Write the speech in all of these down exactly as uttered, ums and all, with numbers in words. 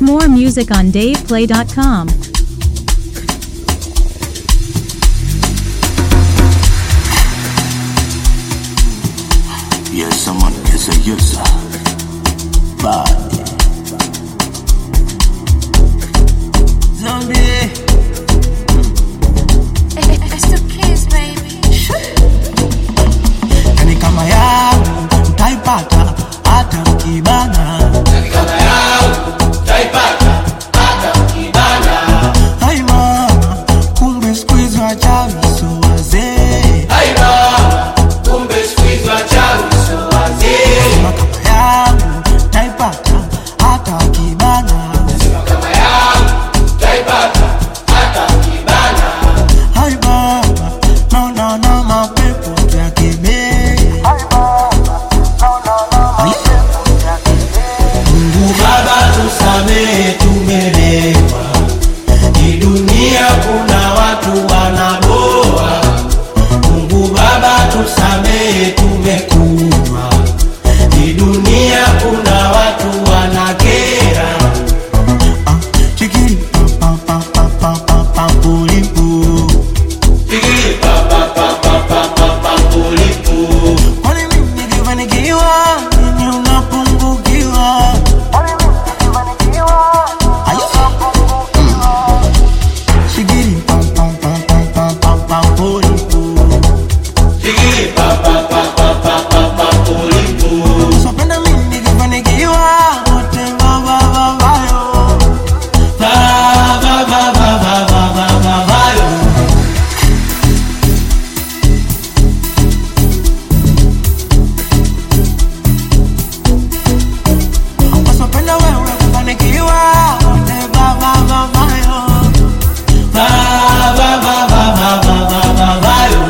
More music on dave play dot com. Yes, someone is a user. Bye. Zombie. It's the kids, baby. Yani kama yangu utaipata hata ukibana. Yani kama yangu utaipata hata ukibana. Hai mama, kumbe siku hizo wachawi so wazee. Hai mama, kumbe siku hizo wachawi so wazee. Sema kama yangu utaipata hata ukibana. Sema kama yangu utaipata hata ukibana. Hai baba, no no no mapepo tuyakemee. Hai baba, no no no mapepo tuyakemee. Mungu Baba tusamehe tumelewa. Hii dunia kuna watu wanaboa. Mungu Baba tusamehe tumekunywa. Hii dunia kuna watu wanakera. Ah, chikiri pa pa pa pa pa pa pulipu. Pigili pa pa pa pa pa pa pa pulipu. Kwani mimi nikifanikiwa, nini unapungukiwa? Kwani mimi nikifanikiwa, nini unapungukiwa? Shigiri pam pam pam pam pam pam pam pulipu. Pigili pa pa pa pa pa pa pa pulipu. Usipenda mimi nikifanikiwa, wote va va va va yo. Va va va va va va va va va yo. Usipenda wewe kufanikiwa, wote va va va va yo. Va va va va va va va va va yo.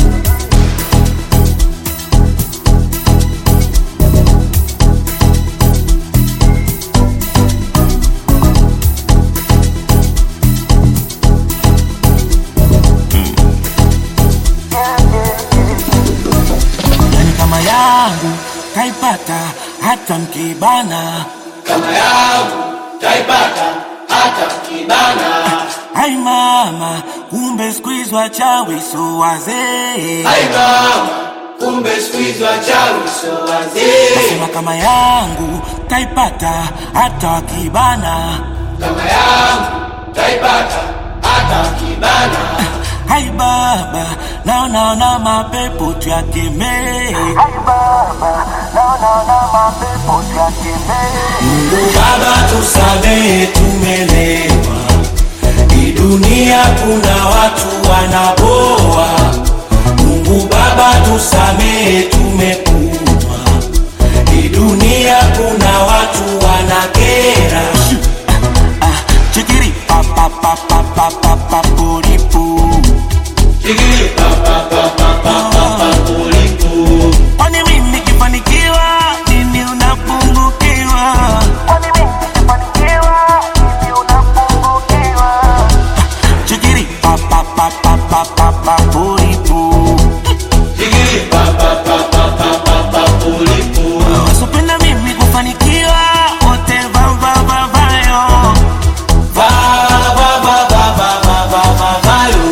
Yani kama yangu kaipata hata mkibana. Kama yangu taipata hata ukibana. Hai mama, kumbe siku hizo wachawi so wazee. Hai mama, kumbe siku hizo wachawi so wazee. Sema kama yangu kaipata hata wakibana. Kama yangu taipata hata ukibana. Hai baba, naona na mapepo tuyakemee. Hai baba, naona na mapepo tuyakemee. Mungu Baba tusamehe tumelewa. Hii dunia kuna watu wanaboa. Mungu Baba tusamehe tumekunywa. Hii dunia kuna watu wanakera. Ah, chikiri pa pa pa pa pa pa pa pulipu. Pigili pa pa pa pa pa pa pa pulipu. Kwani mimi nikifanikiwa, nini unapungukiwa? Kwani mimi nikifanikiwa, nini unapungukiwa? Chikiri pa pa pa pa pa pa pa pulipu. Pigili pa pa pa pa pa pa pa pulipu. Wasipenda mimi kufanikiwa, wote va va va va yo. Va va va va va va va va va yo.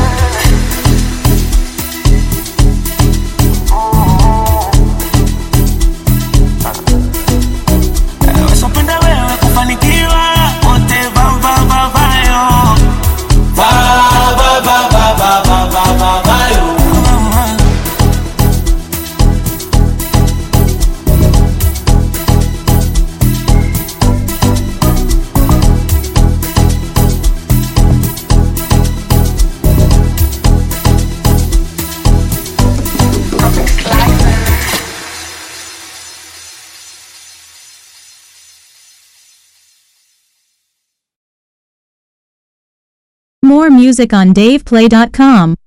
Wasipenda wewe kufanikiwa, wote va va va va yo. Va va va va va va va va va yo. More music on dave play dot com.